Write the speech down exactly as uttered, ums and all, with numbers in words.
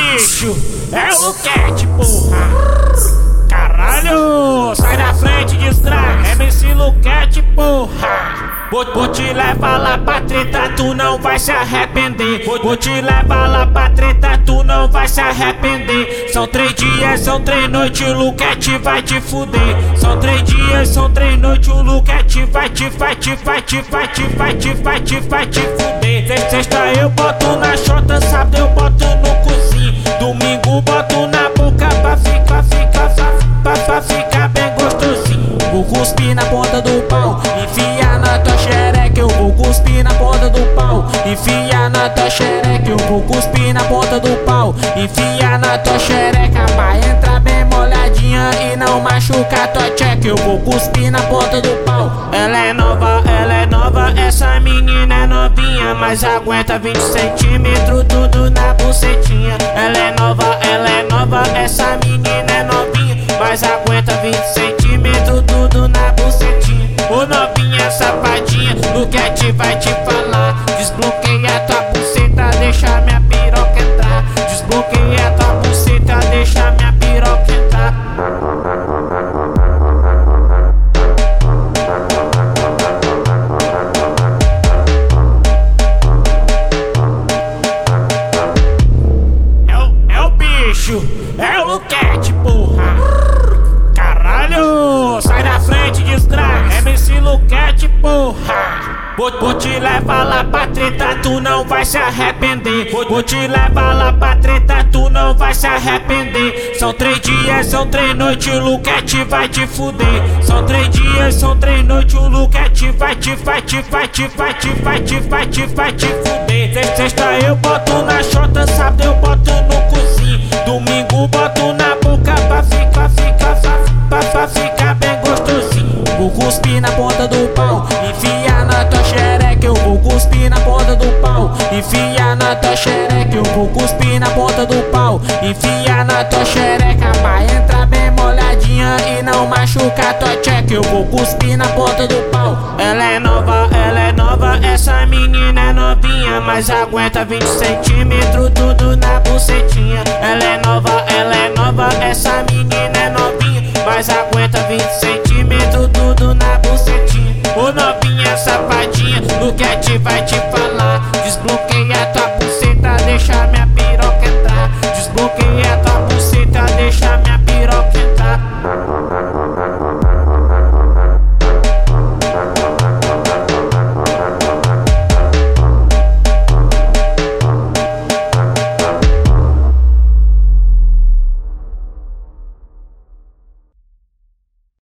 bicho, é o Cat, porra. Caralho, sai da frente, desgraça. M C Luquete, porra. Vou, vou te levar lá pra treta, tu não vai se arrepender. Vou, vou te levar lá pra treta, tu não vai se arrepender. São três dias, são três noites, o Luquete vai te fuder. São três dias, são três noites, o Luquete vai te, vai te, vai te, vai te, vai te, vai te, vai te fuder. Sexta eu boto na chota, sábado eu boto no cozinho. Domingo boto na boca pra ficar, ficar, pra, pra ficar bem gostosinho. Vou cuspir na ponta do pau, enfiar na tua xereca. Eu vou cuspir na ponta do pau, enfiar na tua xereca. Eu vou cuspir na ponta do pau, enfiar na tua xereca. Pra entrar bem molhadinha e não machucar tua tcheca. Eu vou cuspir na ponta do pau. Ela é nova, ela é nova, essa menina é novinha, mas aguenta vinte centímetros tudo na bucetinha. Ela é nova, ela é nova, essa menina é novinha, mas aguenta vinte centímetros tudo na bucetinha. Ô novinha safadinha, Luquete vai te falar. Desbloqueia tua buceta, deixa minha piroca entrar. Desbloqueia tua buceta, deixa minha piroca entrar. É o, é o bicho, é o Luquete, porra. Caralho, sai da frente, desgraça. M C Luquete, porra. Vou, vou te levar lá pra treta, tu não vai se arrepender. Vou, vou te levar lá pra treta, tu não vai se arrepender. São três dias, são três noites, o Luquete vai te fuder. São três dias, são três noites, o Luquete vai te, vai te, vai te, vai te, vai te, vai te, vai te fuder. Sexta eu boto na chota, sábado eu boto no cozinho. Domingo boto na boca pra ficar, ficar, pra, pra ficar bem gostosinho. Vou cuspir na ponta do pau, enfiar na tua xereca. Eu vou cuspir na ponta do pau, enfiar na tua xereca. Eu vou cuspir na ponta do pau, enfiar na tua xereca. Pra entrar bem molhadinha e não machucar tua tcheca. Eu vou cuspir na ponta do pau. Ela é nova, ela é nova, essa menina é novinha, mas aguenta vinte centímetros tudo na bucetinha. Ela é nova, ela é nova, essa menina é novinha, mas aguenta vinte centímetros tudo na bucetinha. Ô novinha safadinha, Luquete vai te falar. Desbloqueia